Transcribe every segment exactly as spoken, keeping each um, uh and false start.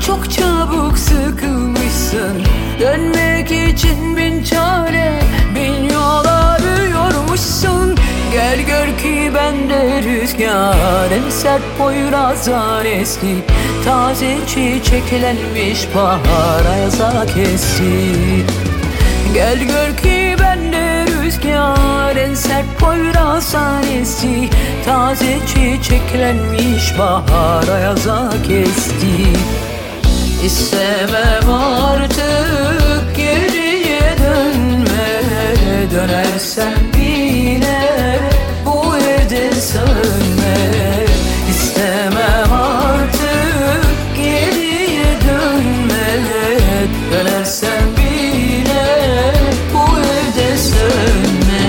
Çok çabuk sıkılmışsın, dönmek için bin çare, bin yol arıyormuşsun. Gel gör ki bende rüzgar, en sert Poyraz'dan esti. Taze çiçeklenmiş bahar ayaza kesti. Gel gör ki bende rüzgar, en sert Poyraz'dan esti. Taze çiçeklenmiş bahar ayaza kesti. İstemem artık geriye dönme, dönersen yine bu evde sönme. İstemem artık geriye dönme, dönersen yine bu evde sönme.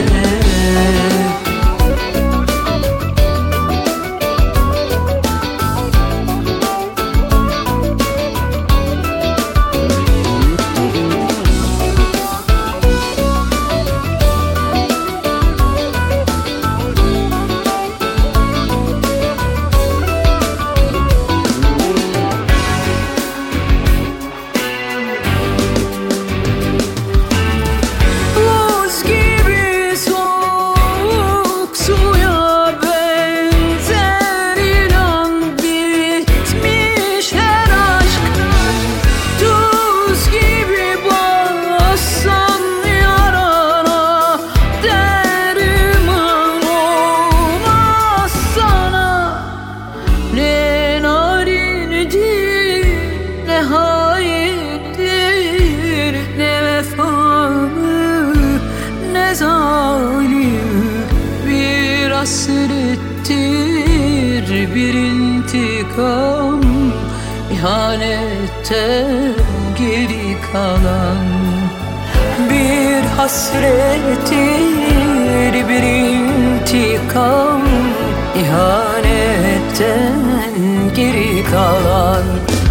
Bir hasrettir, bir intikam, ihanetten geri kalan. Bir hasrettir, bir intikam, ihanetten geri kalan.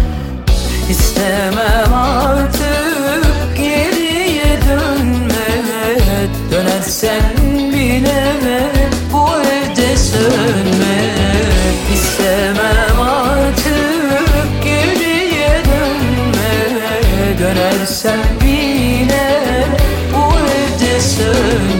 İstemem artık geriye dönme, dönersen bile bu evde sönme. İstemem artık geriye dönme, dönersen bile bu evde sönme.